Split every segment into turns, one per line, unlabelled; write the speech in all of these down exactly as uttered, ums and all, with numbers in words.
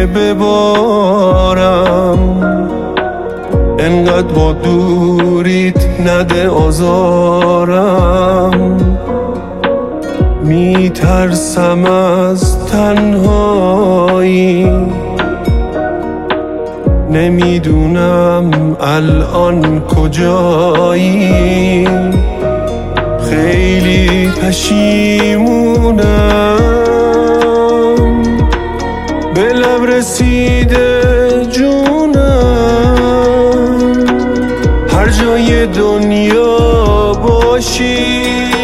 که ببارم، انقدر با دوریت نده آزارم. میترسم از تنهایی، نمیدونم الان کجایی. خیلی پشیمونم، به لب رسیده جونم. هر جای دنیا باشی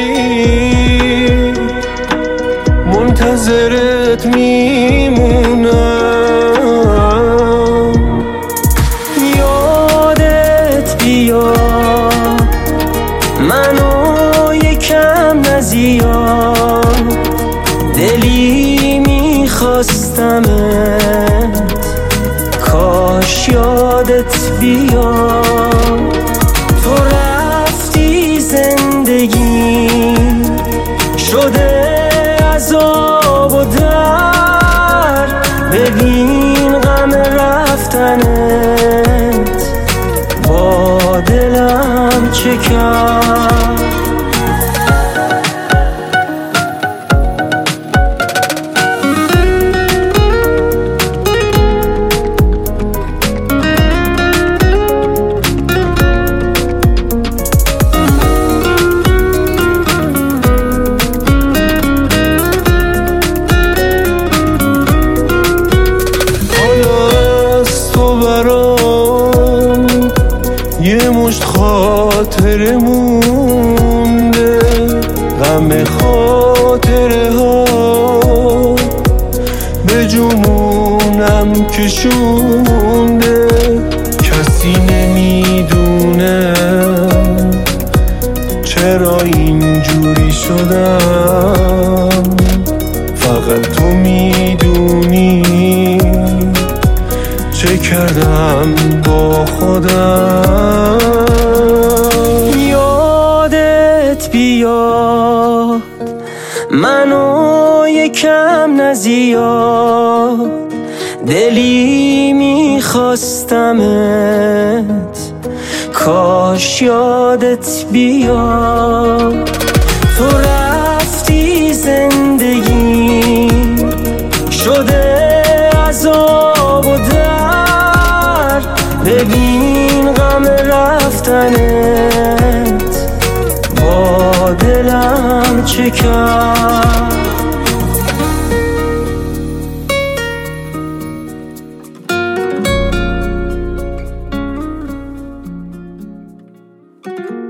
منتظرت میمونم.
یادت بیا منو یکم نزیاد، دلی میخواستمت کاش یادت بیا. تو رفتی زندگی شده عذاب و درد، ببین غم رفتنت با دلم چه کرد.
یه مشت خاطره مونده، غم خاطره ها به جنونم کشونده. کسی نمیدونه چرا اینجوری شدم، فقط تو میدونی چه کردم با خودم.
یادت بیاد منو یکم نزیاد، دلی میخواستمت کاش یادت بیاد. تو رفتی زندگی شده عذاب و درد، ببین غم رفتنت با دلم چه کرد.
thank you